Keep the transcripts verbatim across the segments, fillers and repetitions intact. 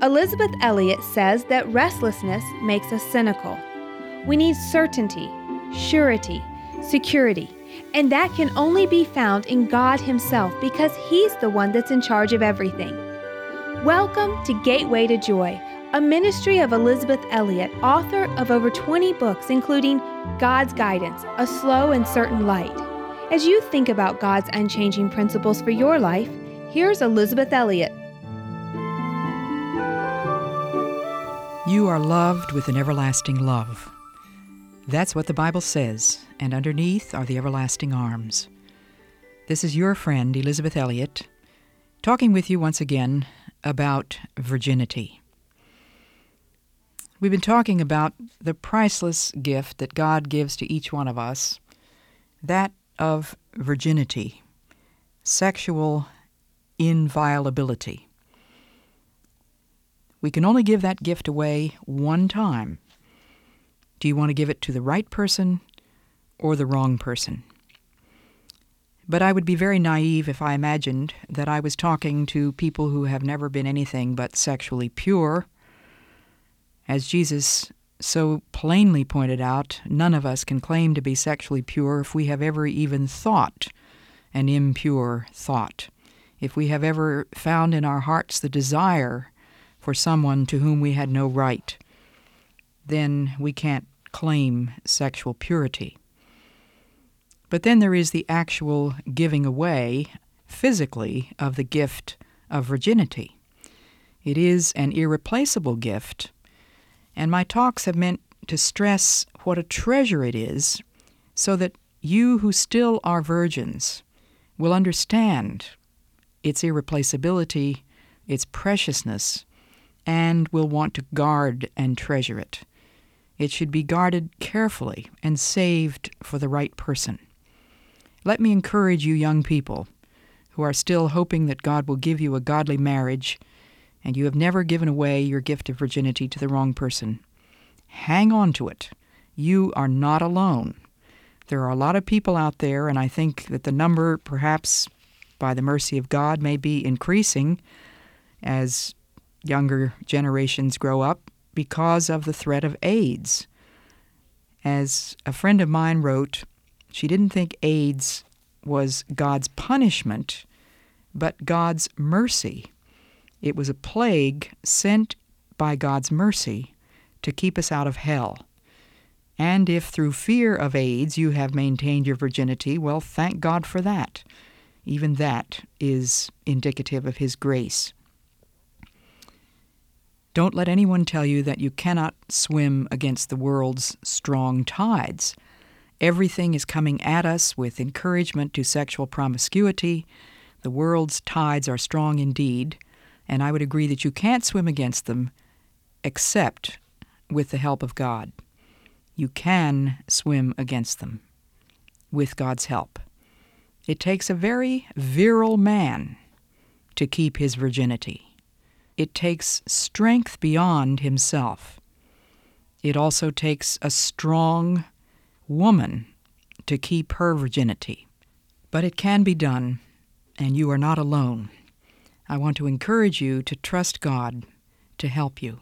Elizabeth Elliot says that restlessness makes us cynical. We need certainty, surety, security, and that can only be found in God Himself because He's the one that's in charge of everything. Welcome to Gateway to Joy, a ministry of Elizabeth Elliot, author of over twenty books, including God's Guidance, A Slow and Certain Light. As you think about God's unchanging principles for your life, here's Elizabeth Elliot. You are loved with an everlasting love. That's what the Bible says, and underneath are the everlasting arms. This is your friend, Elizabeth Elliot, talking with you once again about virginity. We've been talking about the priceless gift that God gives to each one of us, that of virginity, sexual inviolability. We can only give that gift away one time. Do you want to give it to the right person or the wrong person? But I would be very naive if I imagined that I was talking to people who have never been anything but sexually pure. As Jesus so plainly pointed out, none of us can claim to be sexually pure if we have ever even thought an impure thought, if we have ever found in our hearts the desire for someone to whom we had no right, then we can't claim sexual purity. But then there is the actual giving away, physically, of the gift of virginity. It is an irreplaceable gift, and my talks have meant to stress what a treasure it is so that you who still are virgins will understand its irreplaceability, its preciousness, and will want to guard and treasure it. It should be guarded carefully and saved for the right person. Let me encourage you young people who are still hoping that God will give you a godly marriage and you have never given away your gift of virginity to the wrong person. Hang on to it. You are not alone. There are a lot of people out there, and I think that the number, perhaps by the mercy of God, may be increasing as younger generations grow up because of the threat of AIDS. As a friend of mine wrote, she didn't think AIDS was God's punishment, but God's mercy. It was a plague sent by God's mercy to keep us out of hell. And if through fear of AIDS you have maintained your virginity, well, thank God for that. Even that is indicative of His grace. Don't let anyone tell you that you cannot swim against the world's strong tides. Everything is coming at us with encouragement to sexual promiscuity. The world's tides are strong indeed, and I would agree that you can't swim against them except with the help of God. You can swim against them with God's help. It takes a very virile man to keep his virginity. It takes strength beyond himself. It also takes a strong woman to keep her virginity. But it can be done, and you are not alone. I want to encourage you to trust God to help you.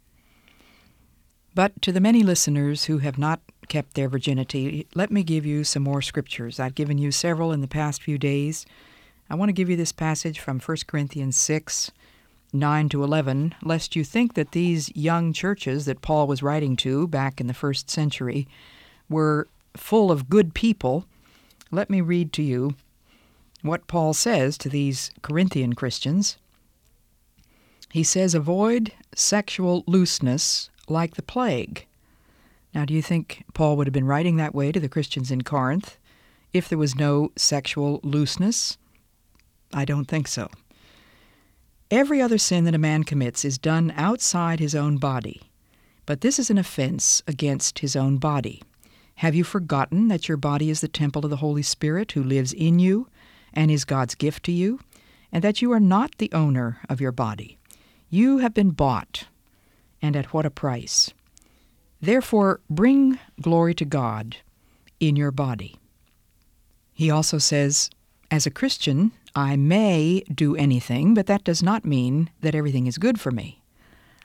But to the many listeners who have not kept their virginity, let me give you some more scriptures. I've given you several in the past few days. I want to give you this passage from First Corinthians six, nine to eleven, lest you think that these young churches that Paul was writing to back in the first century were full of good people. Let me read to you what Paul says to these Corinthian Christians. He says, "Avoid sexual looseness like the plague." Now, do you think Paul would have been writing that way to the Christians in Corinth if there was no sexual looseness? I don't think so. Every other sin that a man commits is done outside his own body, but this is an offense against his own body. Have you forgotten that your body is the temple of the Holy Spirit who lives in you and is God's gift to you, and that you are not the owner of your body? You have been bought, and at what a price. Therefore, bring glory to God in your body. He also says, as a Christian, I may do anything, but that does not mean that everything is good for me.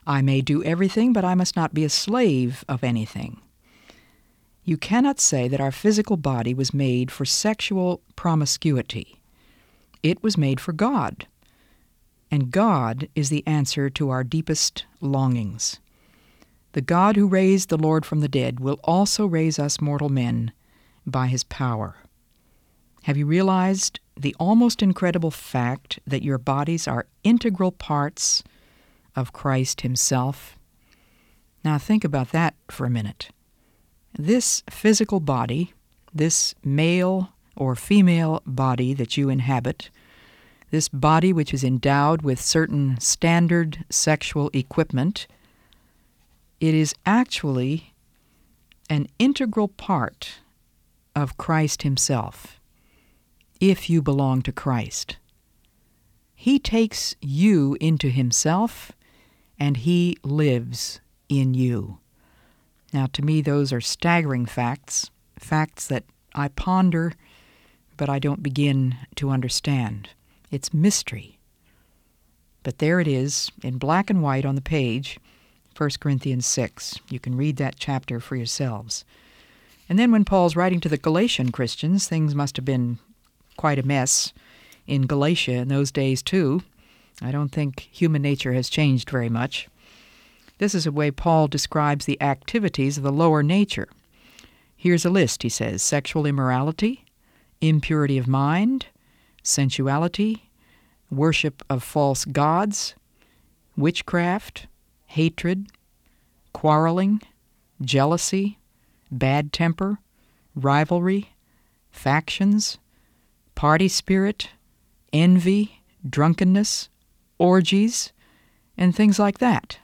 I may do everything, but I must not be a slave of anything. You cannot say that our physical body was made for sexual promiscuity. It was made for God, and God is the answer to our deepest longings. The God who raised the Lord from the dead will also raise us mortal men by his power. Have you realized the almost incredible fact that your bodies are integral parts of Christ himself? Now think about that for a minute. This physical body, this male or female body that you inhabit, this body which is endowed with certain standard sexual equipment, it is actually an integral part of Christ himself, if you belong to Christ. He takes you into himself, and he lives in you. Now, to me, those are staggering facts, facts that I ponder, but I don't begin to understand. It's mystery. But there it is, in black and white on the page, First Corinthians six. You can read that chapter for yourselves. And then when Paul's writing to the Galatian Christians, things must have been quite a mess in Galatia in those days too. I don't think human nature has changed very much. This is the way Paul describes the activities of the lower nature. Here's a list, he says: sexual immorality, impurity of mind, sensuality, worship of false gods, witchcraft, hatred, quarreling, jealousy, bad temper, rivalry, factions, party spirit, envy, drunkenness, orgies, and things like that.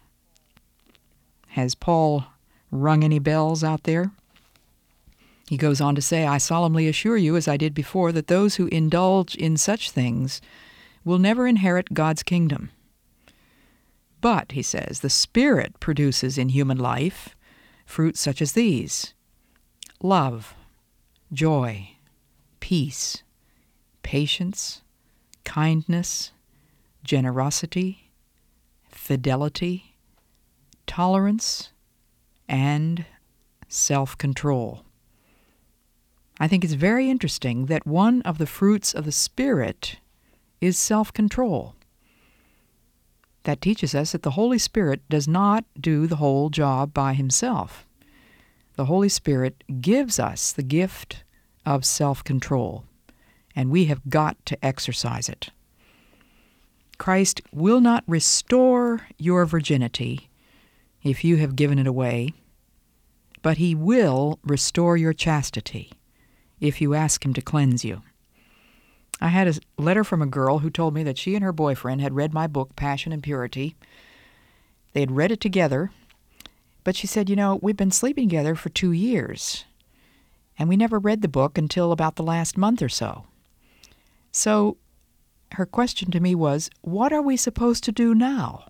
Has Paul rung any bells out there? He goes on to say, I solemnly assure you, as I did before, that those who indulge in such things will never inherit God's kingdom. But, he says, the Spirit produces in human life fruits such as these: love, joy, peace, patience, kindness, generosity, fidelity, tolerance, and self-control. I think it's very interesting that one of the fruits of the Spirit is self-control. That teaches us that the Holy Spirit does not do the whole job by himself. The Holy Spirit gives us the gift of self-control, and we have got to exercise it. Christ will not restore your virginity if you have given it away, but he will restore your chastity if you ask him to cleanse you. I had a letter from a girl who told me that she and her boyfriend had read my book, Passion and Purity. They had read it together, but she said, you know, we've been sleeping together for two years, and we never read the book until about the last month or so. So her question to me was, what are we supposed to do now?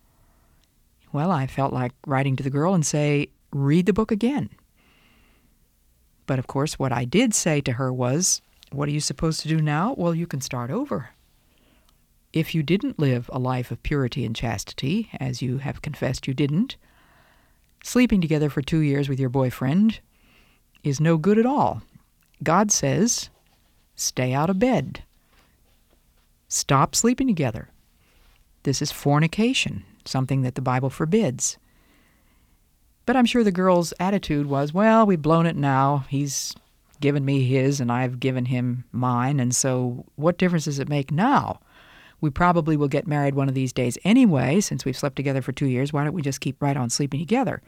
Well, I felt like writing to the girl and say, read the book again. But of course, what I did say to her was, what are you supposed to do now? Well, you can start over. If you didn't live a life of purity and chastity, as you have confessed you didn't, sleeping together for two years with your boyfriend is no good at all. God says, stay out of bed. Stop sleeping together. This is fornication, something that the Bible forbids. But I'm sure the girl's attitude was, well, we've blown it now. He's given me his and I've given him mine, and so what difference does it make now? We probably will get married one of these days anyway, since we've slept together for two years. Why don't we just keep right on sleeping together?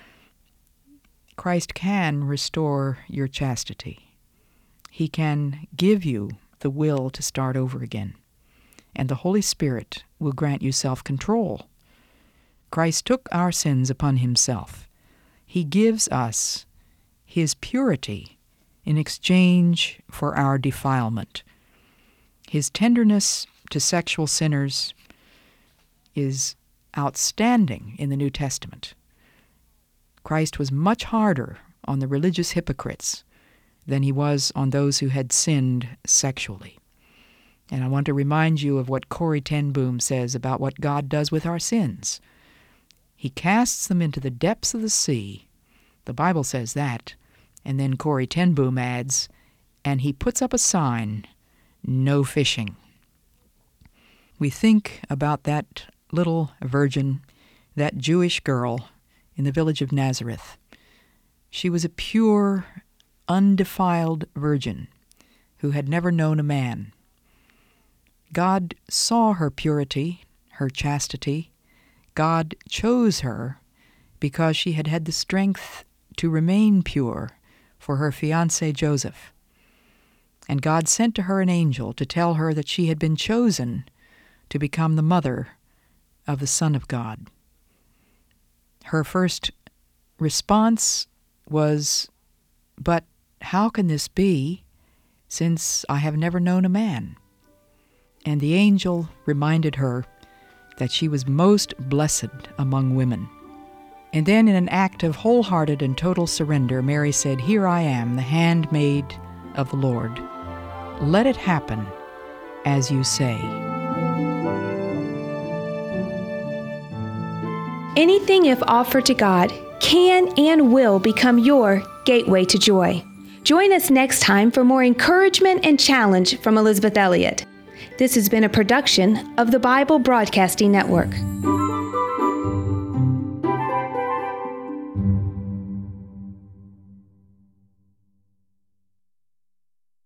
Christ can restore your chastity. He can give you the will to start over again. And the Holy Spirit will grant you self-control. Christ took our sins upon himself. He gives us his purity in exchange for our defilement. His tenderness to sexual sinners is outstanding in the New Testament. Christ was much harder on the religious hypocrites than he was on those who had sinned sexually. And I want to remind you of what Corrie ten Boom says about what God does with our sins. He casts them into the depths of the sea. The Bible says that. And then Corrie ten Boom adds, and he puts up a sign, no fishing. We think about that little virgin, that Jewish girl in the village of Nazareth. She was a pure, undefiled virgin who had never known a man. God saw her purity, her chastity. God chose her because she had had the strength to remain pure for her fiancé Joseph. And God sent to her an angel to tell her that she had been chosen to become the mother of the Son of God. Her first response was, "But how can this be, since I have never known a man?" And the angel reminded her that she was most blessed among women. And then, in an act of wholehearted and total surrender, Mary said, "Here I am, the handmaid of the Lord. Let it happen as you say." Anything, if offered to God, can and will become your gateway to joy. Join us next time for more encouragement and challenge from Elizabeth Elliot. This has been a production of the Bible Broadcasting Network.